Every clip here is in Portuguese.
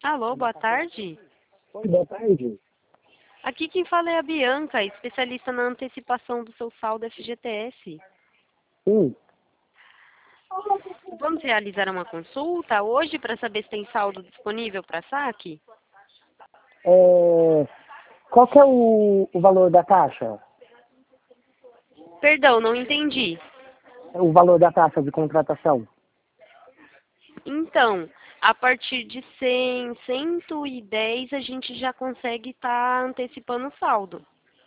Alô, boa tarde. Oi, boa tarde. Aqui quem fala é a Bianca, especialista na antecipação do seu saldo FGTS. Sim, Vamos realizar uma consulta hoje para saber se tem saldo disponível para saque? qual que é o valor da taxa? Perdão, não entendi. O valor da taxa de contratação? Então, a partir de 100, 110 a gente já consegue estar antecipando o saldo.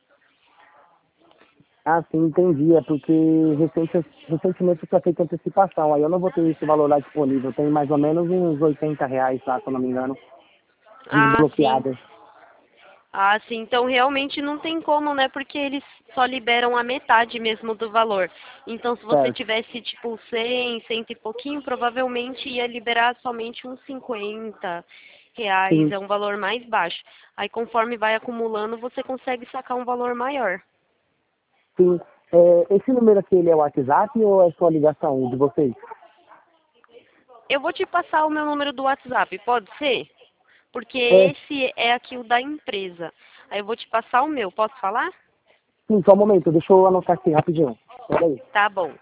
Ah, sim, entendi. É porque recentemente foi feita antecipação. Aí eu não vou ter esse valor lá disponível. Tem mais ou menos uns R$ 80 lá, se eu não me engano, Ah, sim. desbloqueadas. Ah, sim. Então realmente não tem como, né? Porque eles só liberam a metade mesmo do valor. Então se você Certo. tivesse tipo 100, cento e pouquinho, provavelmente ia liberar somente uns R$ 50. Sim, É um valor mais baixo. Aí conforme vai acumulando, você consegue sacar um valor maior. sim. Esse número aqui, ele é o WhatsApp ou é só ligação de vocês? Eu vou te passar o meu número do WhatsApp, pode ser? Porque É, esse é aqui o da empresa. Aí eu vou te passar o meu, posso falar? sim, só um momento. Deixa eu anotar aqui rapidinho. Peraí. Tá bom.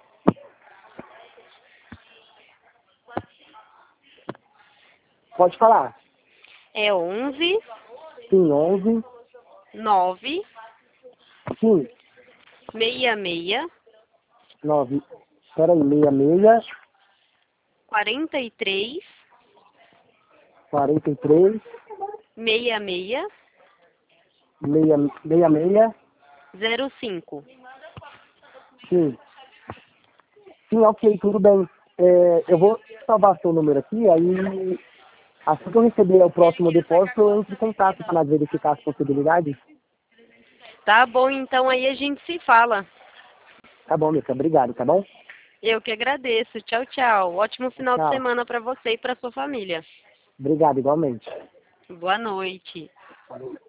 Pode falar. É 11 Sim, 11. 9 Sim, 66 9. Peraí, 66. 43 43, 66 66, 05. sim. Sim, ok, tudo bem. Eu vou salvar seu número aqui, aí assim que eu receber o próximo depósito, eu entro em contato para verificar as possibilidades. Tá bom, então aí a gente se fala. Tá bom, Mica, obrigado, tá bom? Eu que agradeço. Tchau, tchau. Ótimo final de Tchau. semana para você e para sua família. Obrigado, igualmente. Boa noite.